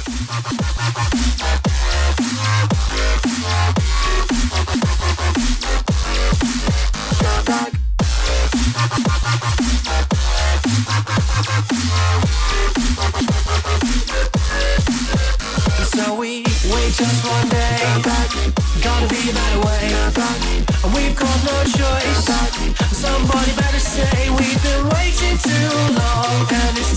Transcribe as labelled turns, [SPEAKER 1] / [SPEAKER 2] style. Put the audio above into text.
[SPEAKER 1] So we wait just one day. Gotta be a better way. And we've got no choice. Somebody better say we've been waiting too long, and it's